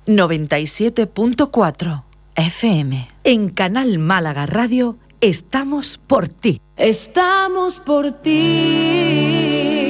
97.4 FM. En Canal Málaga Radio estamos por ti. Estamos por ti.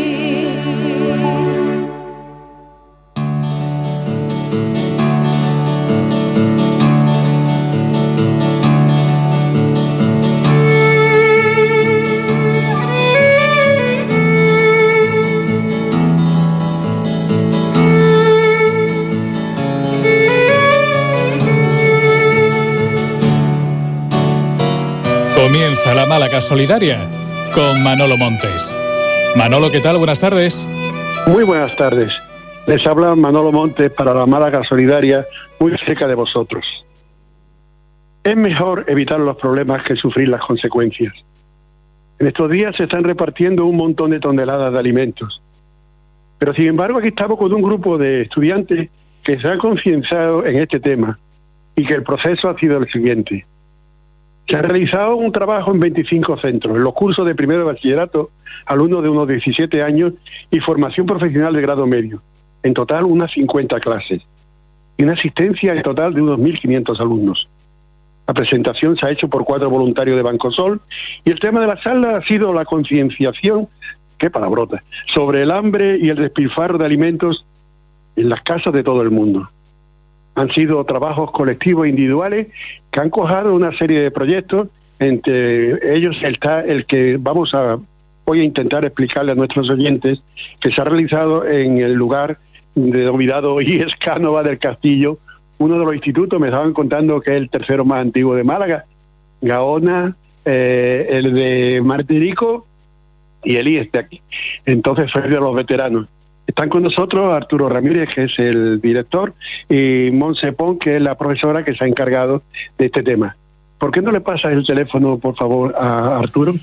Comienza la Málaga Solidaria con Manolo Montes. Manolo, ¿qué tal? Buenas tardes. Muy buenas tardes. Les habla Manolo Montes para la Málaga Solidaria, muy cerca de vosotros. Es mejor evitar los problemas que sufrir las consecuencias. En estos días se están repartiendo un montón de toneladas de alimentos. Pero sin embargo aquí estamos con un grupo de estudiantes que se han concienciado en este tema y que el proceso ha sido el siguiente. Se ha realizado un trabajo en 25 centros, en los cursos de primero de bachillerato, alumnos de unos 17 años y formación profesional de grado medio. En total, unas 50 clases. Y una asistencia en total de unos 1.500 alumnos. La presentación se ha hecho por 4 voluntarios de Bancosol y el tema de la charla ha sido la concienciación, qué palabrota, sobre el hambre y el despilfarro de alimentos en las casas de todo el mundo. Han sido trabajos colectivos e individuales que han cojado una serie de proyectos. Entre ellos está el que voy a intentar explicarle a nuestros oyentes, que se ha realizado en el lugar denominado IES Cánova del Castillo, uno de los institutos, me estaban contando que es el tercero más antiguo de Málaga, Gaona, el de Martirico y el IES de aquí. Entonces soy de los veteranos. Están con nosotros Arturo Ramírez, que es el director, y Montse Pons, que es la profesora que se ha encargado de este tema. ¿Por qué no le pasas el teléfono, por favor, a Arturo?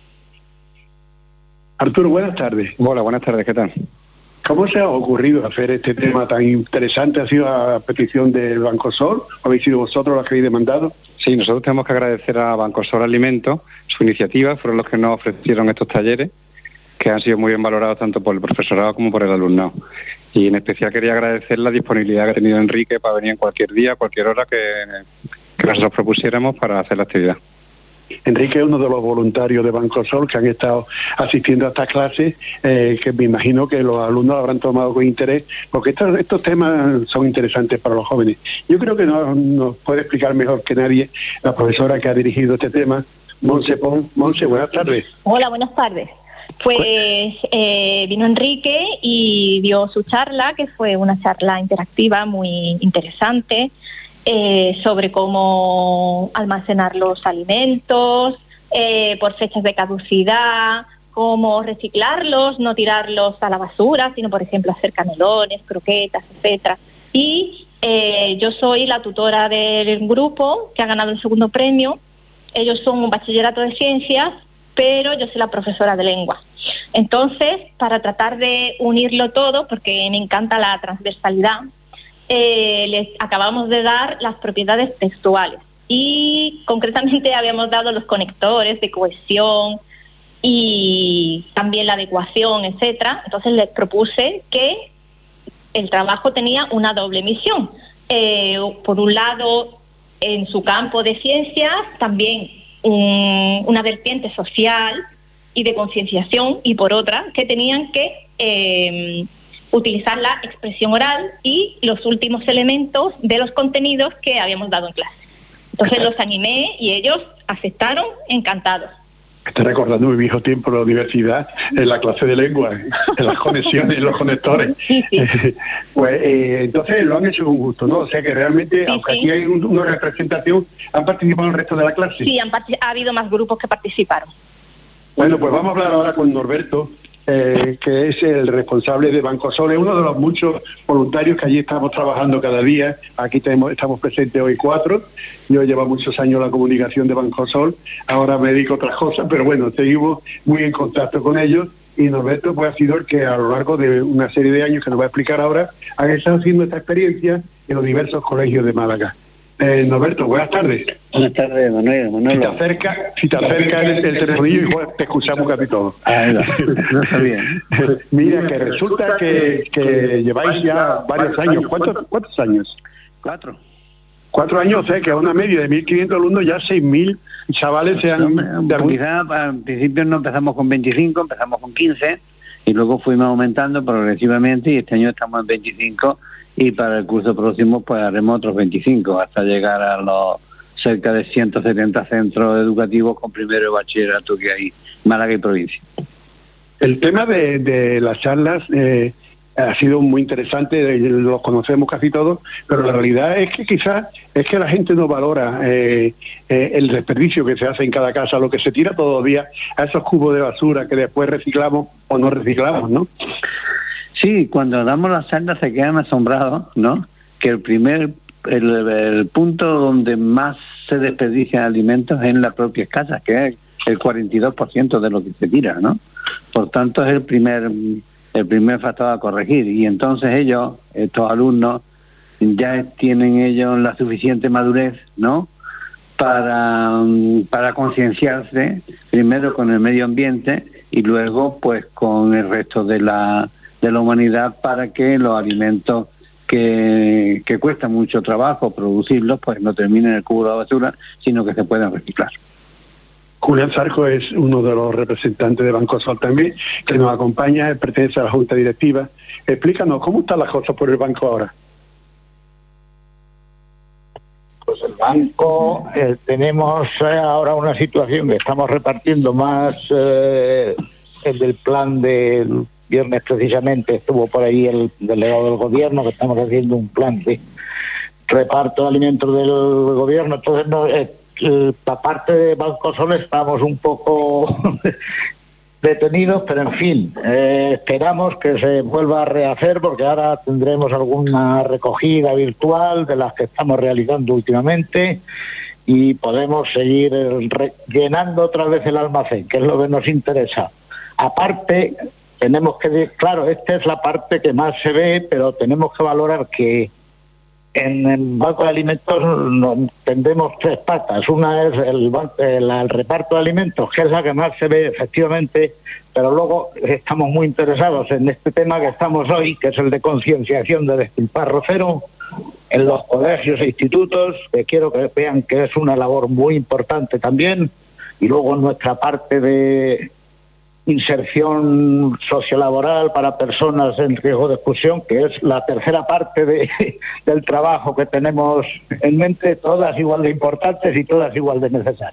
Arturo, buenas tardes. Hola, buenas tardes, ¿qué tal? ¿Cómo se ha ocurrido hacer este tema tan interesante? ¿Ha sido a petición del Bancosol? ¿O habéis sido vosotros los que habéis demandado? Sí, nosotros tenemos que agradecer a Bancosol Alimentos su iniciativa, fueron los que nos ofrecieron estos talleres, que han sido muy bien valorados tanto por el profesorado como por el alumnado. Y en especial quería agradecer la disponibilidad que ha tenido Enrique para venir en cualquier día, cualquier hora que nosotros propusiéramos para hacer la actividad. Enrique es uno de los voluntarios de Bancosol que han estado asistiendo a estas clases, que me imagino que los alumnos habrán tomado con interés, porque estos temas son interesantes para los jóvenes. Yo creo que nos puede explicar mejor que nadie la profesora que ha dirigido este tema, Montse Pons. Montse, buenas tardes. Hola, buenas tardes. Pues vino Enrique y dio su charla, que fue una charla interactiva muy interesante, sobre cómo almacenar los alimentos, por fechas de caducidad, cómo reciclarlos, no tirarlos a la basura, sino por ejemplo hacer canelones, croquetas, etcétera. Y yo soy la tutora del grupo que ha ganado el segundo premio. Ellos son un bachillerato de ciencias, pero yo soy la profesora de lengua. Entonces, para tratar de unirlo todo, porque me encanta la transversalidad, les acabamos de dar las propiedades textuales y concretamente habíamos dado los conectores de cohesión y también la adecuación, etcétera. Entonces les propuse que el trabajo tenía una doble misión. Por un lado, en su campo de ciencias, también una vertiente social y de concienciación, y por otra, que tenían que utilizar la expresión oral y los últimos elementos de los contenidos que habíamos dado en clase. Entonces los animé y ellos aceptaron encantados. Estoy recordando mi viejo tiempo en la universidad, en la clase de lengua, en las conexiones, en los conectores. Sí, sí. Pues entonces lo han hecho con gusto, ¿no? O sea que realmente, sí, aunque sí, aquí hay una representación, ¿han participado el resto de la clase? Sí, ha habido más grupos que participaron. Bueno, pues vamos a hablar ahora con Norberto, que es el responsable de Bancosol, es uno de los muchos voluntarios que allí estamos trabajando cada día. Aquí estamos presentes hoy 4. Yo llevo muchos años la comunicación de Bancosol, ahora me dedico a otras cosas, pero bueno, seguimos muy en contacto con ellos. Y Norberto pues ha sido el que a lo largo de una serie de años, que nos va a explicar ahora, han estado haciendo esta experiencia en los diversos colegios de Málaga. Norberto, buenas tardes. Buenas tardes, Manuel. Si te acercas el telefonillo, igual te escuchamos casi todo. No sabía. Mira, que resulta que lleváis ya varios años. ¿Cuántos años? 4 años, o sea que a una media de 1.500 alumnos ya 6.000 chavales se han... Quizá al principio no empezamos con 25, empezamos con 15 y luego fuimos aumentando progresivamente y este año estamos en 25 y para el curso próximo pues haremos otros 25 hasta llegar a los cerca de 170 centros educativos con primero de bachillerato que hay en Málaga y provincia. El tema de las charlas ha sido muy interesante, los conocemos casi todos, pero la realidad es que quizás es que la gente no valora el desperdicio que se hace en cada casa, lo que se tira todos los días a esos cubos de basura que después reciclamos o no reciclamos, ¿no? Sí, cuando damos las charlas se quedan asombrados, ¿no? Que el punto donde más se desperdician alimentos es en las propias casas, que es el 42% de lo que se tira, ¿no? Por tanto, es el primer factor a corregir. Y entonces estos alumnos, ya tienen ellos la suficiente madurez, ¿no? Para concienciarse, primero con el medio ambiente y luego pues con el resto de la humanidad, para que los alimentos que cuesta mucho trabajo producirlos, pues no terminen en el cubo de la basura, sino que se puedan reciclar. Julián Zarco es uno de los representantes de Bancosol también, que nos acompaña, él pertenece a la Junta Directiva. Explícanos, ¿cómo están las cosas por el banco ahora? Pues el banco, tenemos ahora una situación que estamos repartiendo más el del plan del viernes precisamente, estuvo por ahí el delegado del gobierno, que estamos haciendo un plan de reparto de alimentos del gobierno. Entonces, la parte de Bancosol estamos un poco detenidos, pero en fin, esperamos que se vuelva a rehacer, porque ahora tendremos alguna recogida virtual de las que estamos realizando últimamente y podemos seguir llenando otra vez el almacén, que es lo que nos interesa. Aparte, tenemos que, claro, esta es la parte que más se ve, pero tenemos que valorar que en el banco de alimentos tendemos 3 patas. Una es el reparto de alimentos, que es la que más se ve efectivamente, pero luego estamos muy interesados en este tema que estamos hoy, que es el de concienciación de despilfarro cero en los colegios e institutos, que quiero que vean que es una labor muy importante también, y luego nuestra parte de inserción sociolaboral para personas en riesgo de exclusión, que es la tercera parte del trabajo que tenemos en mente, todas igual de importantes y todas igual de necesarias.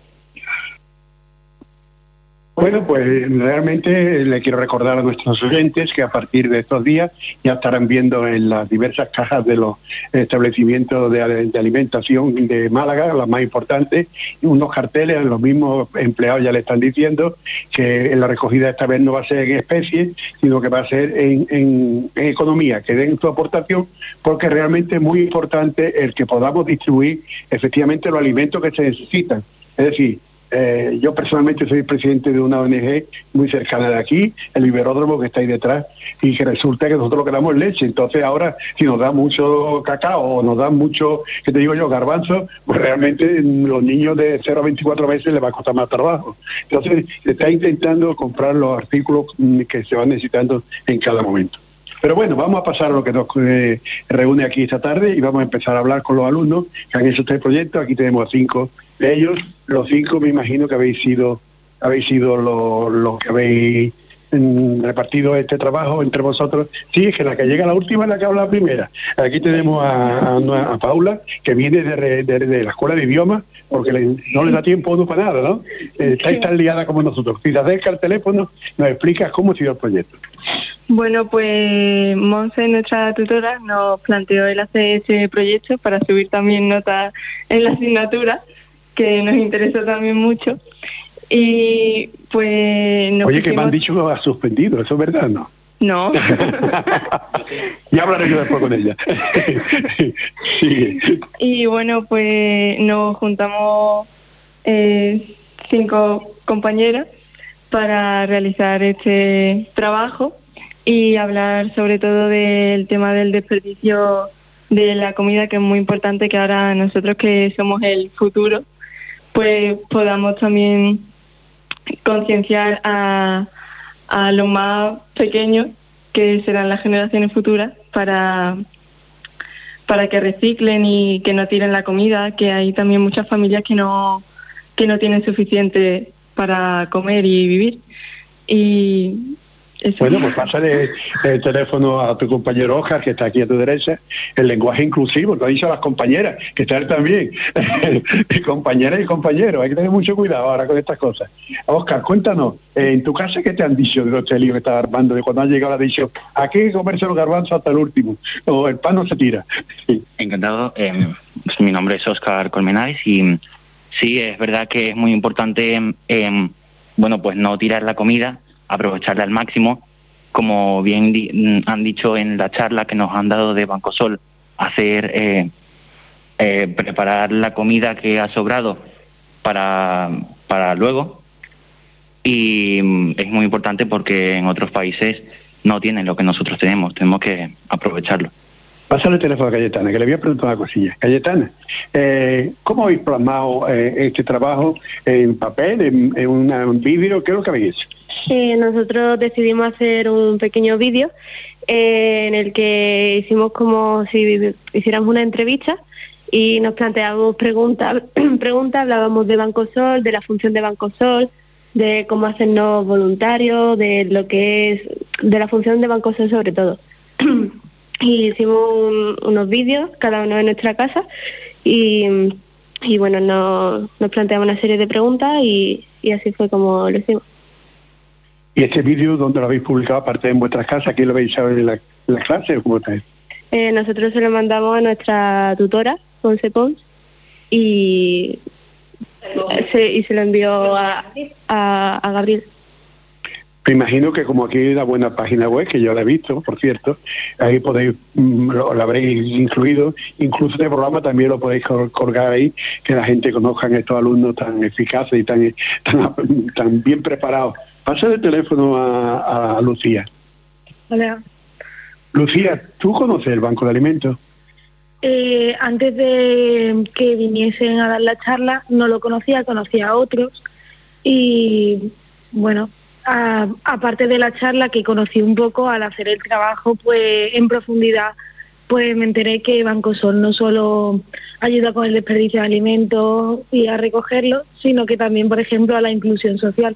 Bueno, pues realmente le quiero recordar a nuestros oyentes que a partir de estos días ya estarán viendo en las diversas cajas de los establecimientos de alimentación de Málaga, las más importantes, unos carteles, los mismos empleados ya le están diciendo que la recogida esta vez no va a ser en especie, sino que va a ser en economía, que den su aportación, porque realmente es muy importante el que podamos distribuir efectivamente los alimentos que se necesitan. Es decir, yo personalmente soy presidente de una ONG muy cercana de aquí, el Iberódromo, que está ahí detrás, y que resulta que nosotros queramos leche. Entonces ahora, si nos da mucho cacao o nos dan mucho, que te digo yo, garbanzo, pues realmente los niños de 0 a 24 meses les va a costar más trabajo. Entonces se está intentando comprar los artículos que se van necesitando en cada momento. Pero bueno, vamos a pasar a lo que nos reúne aquí esta tarde y vamos a empezar a hablar con los alumnos que han hecho este proyecto. Aquí tenemos a 5 de ellos. Los 5 me imagino que habéis sido los que habéis repartido este trabajo entre vosotros. Sí, es que la que llega la última es la que habla la primera. Aquí tenemos a Paula, que viene de la escuela de idiomas, porque no le da tiempo a uno para nada, ¿no? Estáis tan liada como nosotros. Si te acerca el teléfono, nos explicas cómo ha sido el proyecto. Bueno, pues Monse, nuestra tutora, nos planteó el hacer ese proyecto para subir también notas en la asignatura, que nos interesó también mucho. Y pues Oye, que me han dicho que has suspendido, ¿eso es verdad, no? No. Ya hablaré yo después con ella. Sí. Y bueno, pues nos juntamos 5 compañeras para realizar este trabajo y hablar sobre todo del tema del desperdicio de la comida, que es muy importante, que ahora nosotros, que somos el futuro, pues podamos también concienciar a los más pequeños, que serán las generaciones futuras, para para que reciclen y que no tiren la comida, que hay también muchas familias que no tienen suficiente para comer y vivir. Y eso. Bueno, pues pásale el teléfono a tu compañero Oscar, que está aquí a tu derecha, el lenguaje inclusivo, lo ha dicho a las compañeras, que está él también, compañeras y compañeros, hay que tener mucho cuidado ahora con estas cosas. Oscar, cuéntanos, en tu casa, ¿qué te han dicho de este lío que estás armando? De cuando has llegado, has dicho, aquí hay que comerse los garbanzos hasta el último, o el pan no se tira. Sí. Encantado, mi nombre es Oscar Colmenares y sí, es verdad que es muy importante, bueno, pues no tirar la comida, aprovecharla al máximo, como bien han dicho en la charla que nos han dado de Bancosol, hacer preparar la comida que ha sobrado para luego, y es muy importante porque en otros países no tienen lo que nosotros tenemos que aprovecharlo. Pásale el teléfono a Cayetana, que le voy a preguntar una cosilla. Cayetana, ¿cómo habéis plasmado este trabajo en papel, en un vídeo? ¿Qué es lo que habéis hecho? Nosotros decidimos hacer un pequeño vídeo en el que hicimos como si hiciéramos una entrevista y nos planteábamos preguntas, hablábamos de Bancosol, de la función de Bancosol, de cómo hacernos voluntarios, de lo que es, de la función de Bancosol sobre todo. Y hicimos unos vídeos, cada uno en nuestra casa, y bueno, nos planteamos una serie de preguntas y así fue como lo hicimos. ¿Y este vídeo dónde lo habéis publicado, aparte en vuestras casas? ¿Quién lo habéis hecho en la clase o cómo está? Nosotros se lo mandamos a nuestra tutora, Ponce Pons, y se lo envió a Gabriel. Me imagino que como aquí hay una buena página web, que yo la he visto, por cierto, ahí podéis, lo habréis incluido, incluso este programa también lo podéis colgar ahí, que la gente conozca a estos alumnos tan eficaces y tan bien preparados. Pasa el teléfono a Lucía. Hola. Lucía, ¿tú conoces el Banco de Alimentos? Antes de que viniesen a dar la charla no lo conocía a otros y bueno, aparte de la charla que conocí un poco, al hacer el trabajo pues en profundidad, pues me enteré que Bancosol no solo ayuda con el desperdicio de alimentos y a recogerlos, sino que también, por ejemplo, a la inclusión social.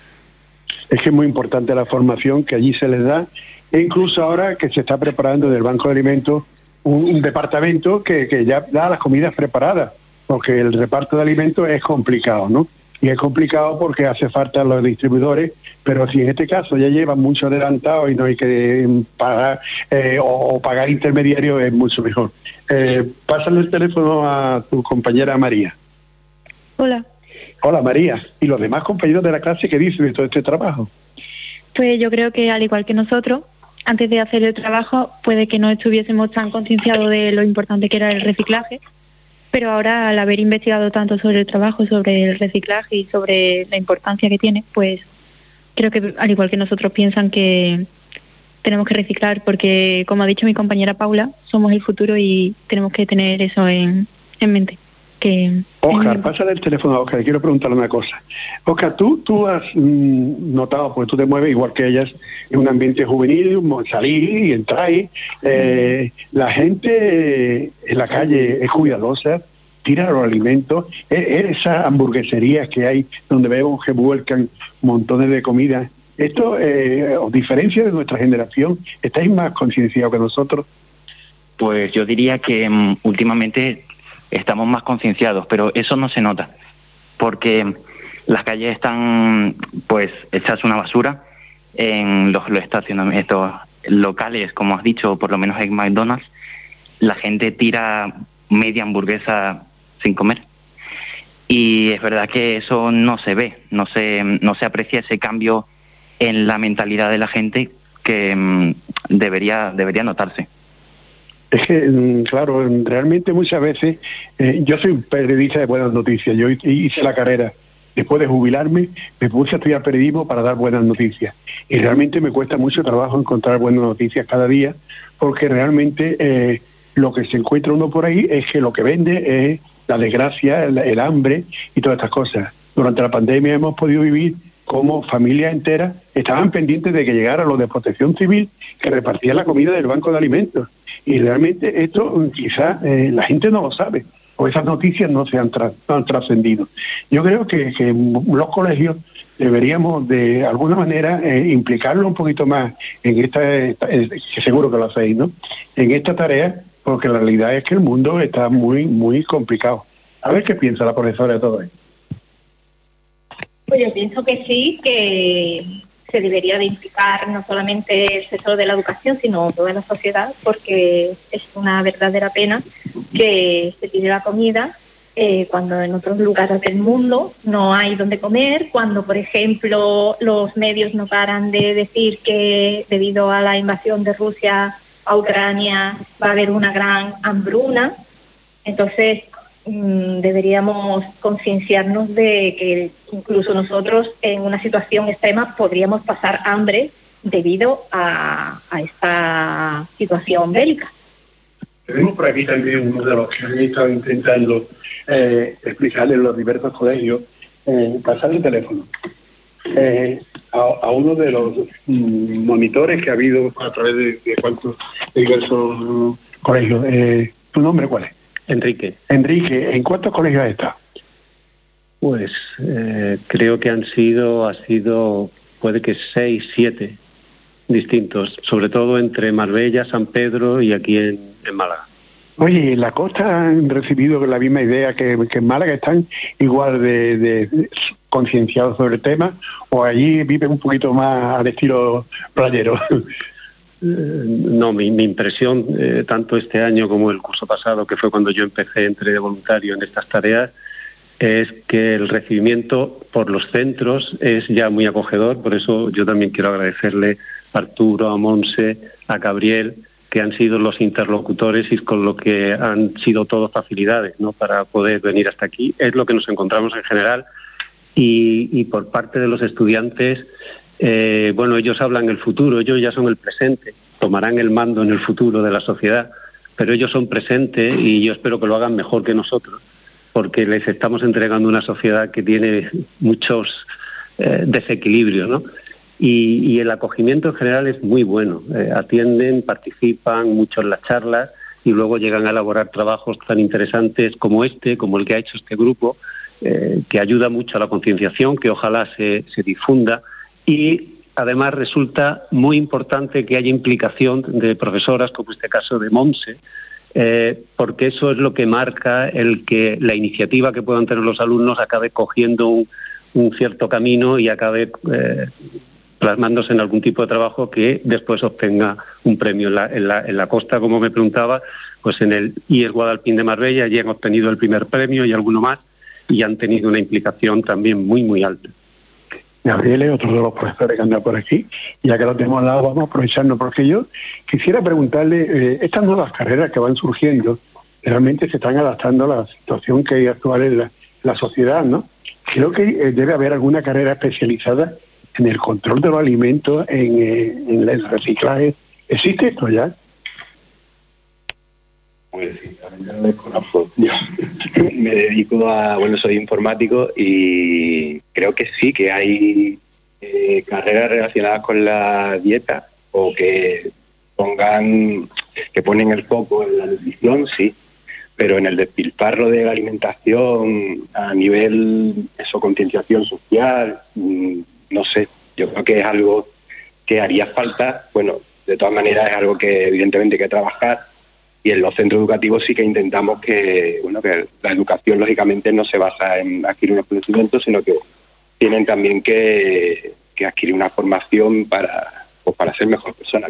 Es que es muy importante la formación que allí se les da, e incluso ahora que se está preparando del Banco de Alimentos un departamento que ya da las comidas preparadas, porque el reparto de alimentos es complicado, ¿no? Y es complicado porque hace falta los distribuidores, pero si en este caso ya llevan mucho adelantado y no hay que pagar o pagar intermediarios, es mucho mejor. Pásale el teléfono a tu compañera María. Hola. Hola María. ¿Y los demás compañeros de la clase qué dicen de todo este trabajo? Pues yo creo que al igual que nosotros, antes de hacer el trabajo puede que no estuviésemos tan concienciados de lo importante que era el reciclaje, pero ahora al haber investigado tanto sobre el trabajo, sobre el reciclaje y sobre la importancia que tiene, pues creo que al igual que nosotros piensan que tenemos que reciclar porque, como ha dicho mi compañera Paula, somos el futuro y tenemos que tener eso en mente. Oscar, pásale el teléfono a Oscar, quiero preguntarle una cosa. Oscar, tú has notado, porque tú te mueves igual que ellas, en un ambiente juvenil, salís y entráis, la gente en la calle es cuidadosa, tira los alimentos, esas hamburgueserías que hay donde vemos que vuelcan montones de comida. Esto os diferencia de nuestra generación, ¿estáis más concienciados que nosotros? Pues yo diría que últimamente estamos más concienciados, pero eso no se nota, porque las calles están pues hechas una basura, en los estacionamientos locales, como has dicho, por lo menos en McDonald's, la gente tira media hamburguesa sin comer. Y es verdad que eso no se ve, no se aprecia ese cambio en la mentalidad de la gente que debería notarse. Es que, claro, realmente muchas veces, yo soy un periodista de buenas noticias, yo hice la carrera, después de jubilarme, me puse a estudiar periodismo para dar buenas noticias, y realmente me cuesta mucho trabajo encontrar buenas noticias cada día, porque realmente lo que se encuentra uno por ahí es que lo que vende es la desgracia, el hambre y todas estas cosas. Durante la pandemia hemos podido vivir cómo familias enteras estaban pendientes de que llegara los de Protección Civil que repartían la comida del Banco de Alimentos. Y realmente esto quizás la gente no lo sabe, o esas noticias no se han trascendido. Yo creo que los colegios deberíamos de alguna manera implicarlo un poquito más en esta, que seguro que lo hacéis, ¿no?, en esta tarea, porque la realidad es que el mundo está muy, muy complicado. A ver qué piensa la profesora de todo esto. Pues yo pienso que sí, que se debería de implicar no solamente el sector de la educación, sino toda la sociedad, porque es una verdadera pena que se tire la comida cuando en otros lugares del mundo no hay donde comer, cuando, por ejemplo, los medios no paran de decir que debido a la invasión de Rusia a Ucrania va a haber una gran hambruna. Entonces, deberíamos concienciarnos de que incluso nosotros en una situación extrema podríamos pasar hambre debido a esta situación bélica. Tenemos por aquí también uno de los que han estado intentando explicarle en los diversos colegios, pasar el teléfono a uno de los monitores que ha habido a través de diversos colegios. ¿Tu nombre cuál es? Enrique, ¿en cuántos colegios has estado? Pues creo que ha sido, puede que 6, 7 distintos, sobre todo entre Marbella, San Pedro y aquí en Málaga. Oye, ¿en la costa han recibido la misma idea que en Málaga? ¿Están igual de concienciados sobre el tema? ¿O allí viven un poquito más al estilo playero? No, mi impresión, tanto este año como el curso pasado, que fue cuando yo empecé, entré de voluntario en estas tareas, es que el recibimiento por los centros es ya muy acogedor. Por eso yo también quiero agradecerle a Arturo, a Monse, a Gabriel, que han sido los interlocutores y con lo que han sido todo facilidades, ¿no?, para poder venir hasta aquí. Es lo que nos encontramos en general. Y por parte de los estudiantes, bueno, ellos hablan el futuro, ellos ya son el presente, tomarán el mando en el futuro de la sociedad, pero ellos son presente y yo espero que lo hagan mejor que nosotros, porque les estamos entregando una sociedad que tiene muchos desequilibrios, ¿no? Y el acogimiento en general es muy bueno. Atienden, participan mucho en las charlas y luego llegan a elaborar trabajos tan interesantes como como el que ha hecho este grupo, que ayuda mucho a la concienciación, que ojalá se difunda. Y además resulta muy importante que haya implicación de profesoras, como este caso de Monse, porque eso es lo que marca el que la iniciativa que puedan tener los alumnos acabe cogiendo un cierto camino y acabe plasmándose en algún tipo de trabajo que después obtenga un premio. En la costa, como me preguntaba, pues en el IES Guadalpín de Marbella ya han obtenido el primer premio y alguno más, y han tenido una implicación también muy, muy alta. Gabriel es otro de los profesores que anda por aquí, ya que lo tenemos al lado, vamos a aprovecharnos, porque yo quisiera preguntarle, estas nuevas carreras que van surgiendo, realmente se están adaptando a la situación que hay actual en la sociedad, ¿no? Creo que debe haber alguna carrera especializada en el control de los alimentos, en el reciclaje. ¿Existe esto ya? Pues sí, yo lo desconozco. Yo me dedico soy informático y creo que sí, que hay carreras relacionadas con la dieta o que ponen el foco en la nutrición, sí, pero en el despilfarro de la alimentación a nivel concienciación social, no sé, yo creo que es algo que haría falta. Bueno, de todas maneras es algo que evidentemente hay que trabajar, y en los centros educativos sí que intentamos que la educación lógicamente no se basa en adquirir unos conocimientos, sino que tienen también que adquirir una formación para ser mejor persona.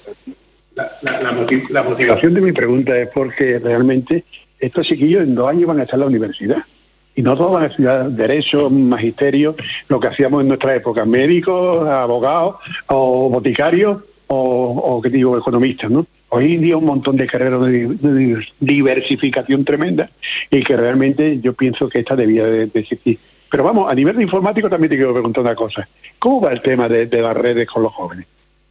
La motivación de mi pregunta es porque realmente estos chiquillos en 2 años van a estar en la universidad. Y no todos van a estudiar derecho, magisterio, lo que hacíamos en nuestra época, médicos, abogados, o boticarios, o economistas, ¿no? Hoy en día un montón de carreras de diversificación tremenda, y que realmente yo pienso que esta debía de existir. Pero vamos, a nivel de informático también te quiero preguntar una cosa. ¿Cómo va el tema de las redes con los jóvenes?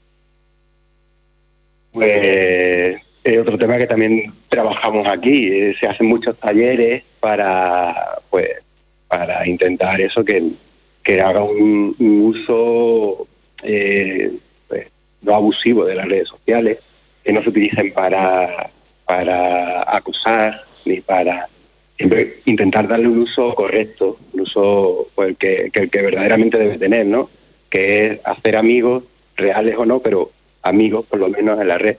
Pues es otro tema que también trabajamos aquí. Se hacen muchos talleres para intentar eso, que que haga un uso pues, no abusivo de las redes sociales, que no se utilicen para acosar ni para siempre intentar darle un uso correcto, un uso pues, que verdaderamente debe tener, ¿no? Que es hacer amigos, reales o no, pero amigos por lo menos en la red.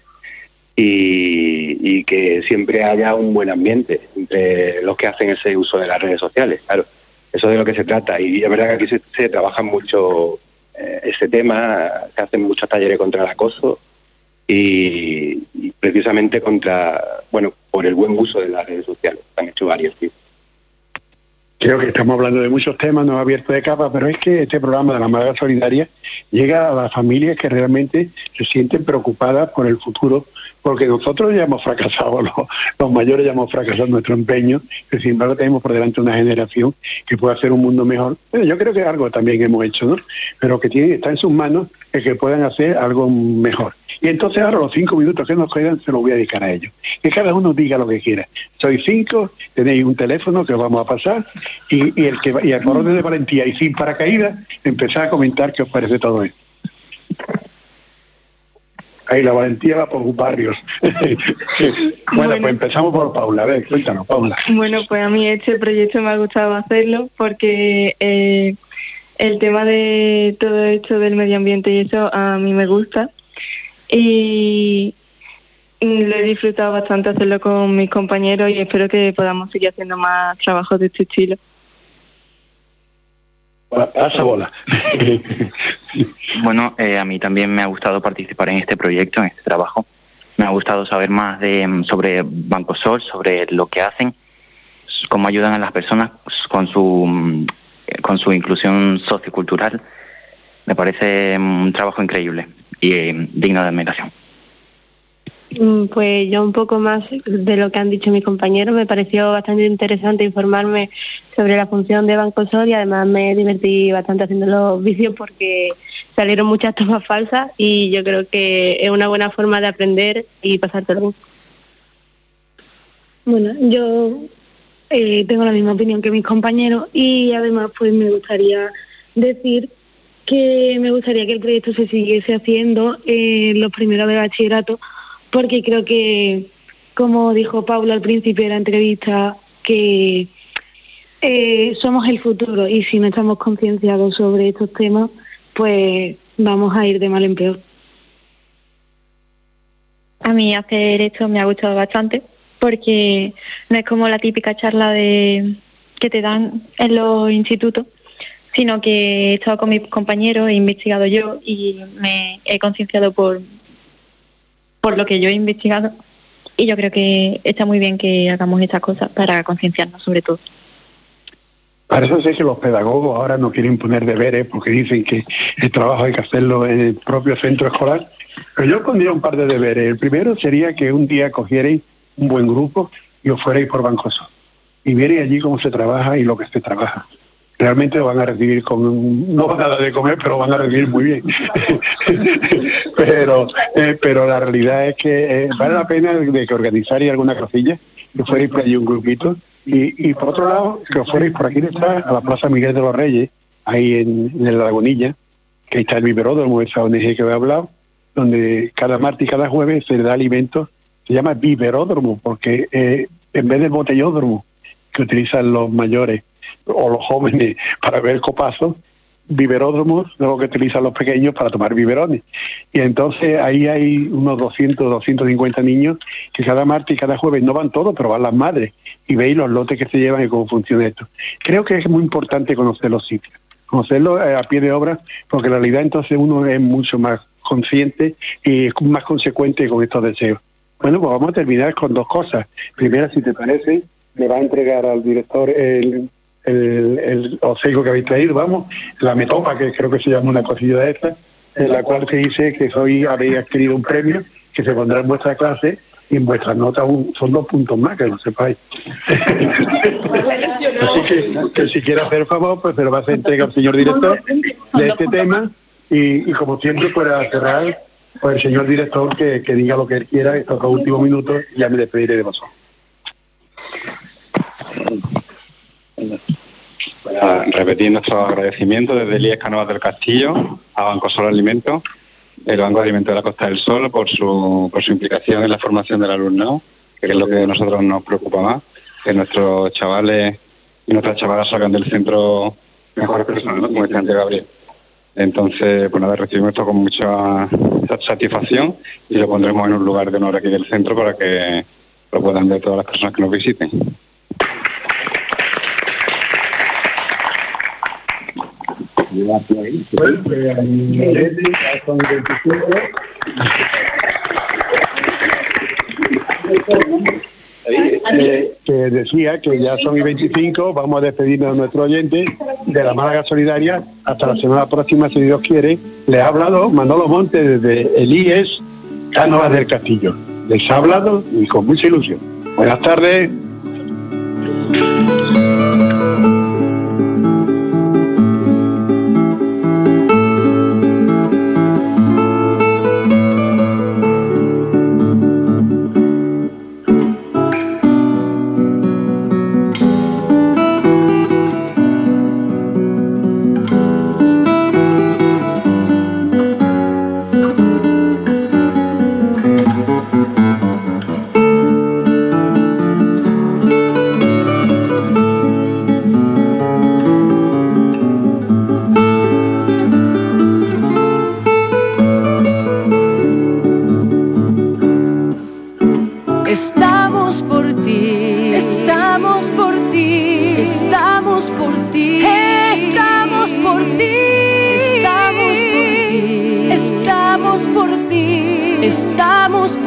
Y que siempre haya un buen ambiente entre los que hacen ese uso de las redes sociales, claro. Eso es de lo que se trata. Y es verdad que aquí se trabaja mucho ese tema, se hacen muchos talleres contra el acoso y precisamente por el buen uso de las redes sociales. Se han hecho varios, sí. Creo que estamos hablando de muchos temas, no abiertos de capa, pero es que este programa de la Málaga Solidaria llega a las familias que realmente se sienten preocupadas por el futuro, porque nosotros ya hemos fracasado, los mayores ya hemos fracasado en nuestro empeño, pero sin embargo tenemos por delante una generación que puede hacer un mundo mejor. Bueno, yo creo que algo también hemos hecho, ¿no? Pero que está en sus manos el que puedan hacer algo mejor. Y entonces ahora los 5 minutos que nos quedan se los voy a dedicar a ellos. Que cada uno diga lo que quiera. Sois 5, tenéis un teléfono que os vamos a pasar y al por orden de valentía y sin paracaídas, empezar a comentar qué os parece todo esto. Ahí la valentía va por barrios. Bueno, pues empezamos por Paula. A ver, cuéntanos, Paula. Bueno, pues a mí este proyecto me ha gustado hacerlo porque el tema de todo esto del medio ambiente y eso a mí me gusta. Y lo he disfrutado bastante hacerlo con mis compañeros y espero que podamos seguir haciendo más trabajos de este estilo. Pasa bola. Bueno, a mí también me ha gustado participar en este proyecto, en este trabajo. Me ha gustado saber más sobre Banco Sol, sobre lo que hacen, cómo ayudan a las personas con su inclusión sociocultural. Me parece un trabajo increíble y digno de admiración. Pues yo un poco más de lo que han dicho mis compañeros. Me pareció bastante interesante informarme sobre la función de Banco Sol y además me divertí bastante haciendo los vídeos porque salieron muchas tomas falsas y yo creo que es una buena forma de aprender y pasártelo bien. Bueno, yo tengo la misma opinión que mis compañeros y además pues me gustaría decir que me gustaría que el proyecto se siguiese haciendo en los primeros de bachillerato, porque creo que, como dijo Paula al principio de la entrevista, que somos el futuro y si no estamos concienciados sobre estos temas, pues vamos a ir de mal en peor. A mí hacer esto me ha gustado bastante, porque no es como la típica charla que te dan en los institutos, sino que he estado con mis compañeros, he investigado yo y me he concienciado por lo que yo he investigado y yo creo que está muy bien que hagamos estas cosas para concienciarnos sobre todo. Para eso sé que los pedagogos ahora no quieren poner deberes porque dicen que el trabajo hay que hacerlo en el propio centro escolar, pero yo pondría un par de deberes. El primero sería que un día cogierais un buen grupo y os fuerais por Banco Sol y vierais allí cómo se trabaja y lo que se trabaja. Realmente lo van a recibir no van a dar de comer, pero van a recibir muy bien. pero la realidad es que vale la pena de que organizarais alguna cosilla, que fuerais por allí un grupito, y por otro lado, que os fuerais por aquí detrás, a la Plaza Miguel de los Reyes, ahí en la Lagunilla, que ahí está el biberódromo, esa ONG que he hablado, donde cada martes y cada jueves se le da alimento. Se llama biberódromo, porque en vez del botellódromo que utilizan los mayores o los jóvenes para ver copazos, biberódromos, luego que utilizan los pequeños para tomar biberones. Y entonces ahí hay unos 250 niños que cada martes y cada jueves no van todos, pero van las madres, y veis los lotes que se llevan y cómo funciona esto. Creo que es muy importante conocer los sitios, conocerlos a pie de obra, porque en realidad entonces uno es mucho más consciente y es más consecuente con estos deseos. Bueno, pues vamos a terminar con dos cosas. Primera, si te parece, le va a entregar al director el obsequio que habéis traído, vamos, la metopa, que creo que se llama una cosilla de esta, en la cual se dice que hoy habéis adquirido un premio que se pondrá en vuestra clase y en vuestras notas son 2 puntos más, que lo sepáis. Así que si quiere hacer el favor, pues se lo va a hacer entrega al señor director de este tema y como siempre, para cerrar, pues el señor director que diga lo que él quiera estos 2 últimos minutos, ya me despediré de vosotros. repetir nuestro agradecimiento desde el IES Cánovas del Castillo a Banco Sol Alimentos, el Banco de Alimentos de la Costa del Sol, por su implicación en la formación del alumnado, que es lo que a nosotros nos preocupa más, que nuestros chavales y nuestras chavalas salgan del centro mejores personas, ¿no? Como decía antes Gabriel. Entonces, pues nada, recibimos esto con mucha satisfacción y lo pondremos en un lugar de honor aquí del centro para que lo puedan ver todas las personas que nos visiten. Que decía que ya son y 25, vamos a despedirnos de nuestro oyente de la Málaga Solidaria hasta la semana próxima, si Dios quiere. Les ha hablado Manolo Montes desde el IES Cánovas del Castillo. Les ha hablado y con mucha ilusión. Buenas tardes. Estamos por ti, estamos por ti, estamos por ti, estamos por ti, estamos por ti, estamos por ti, estamos por ti.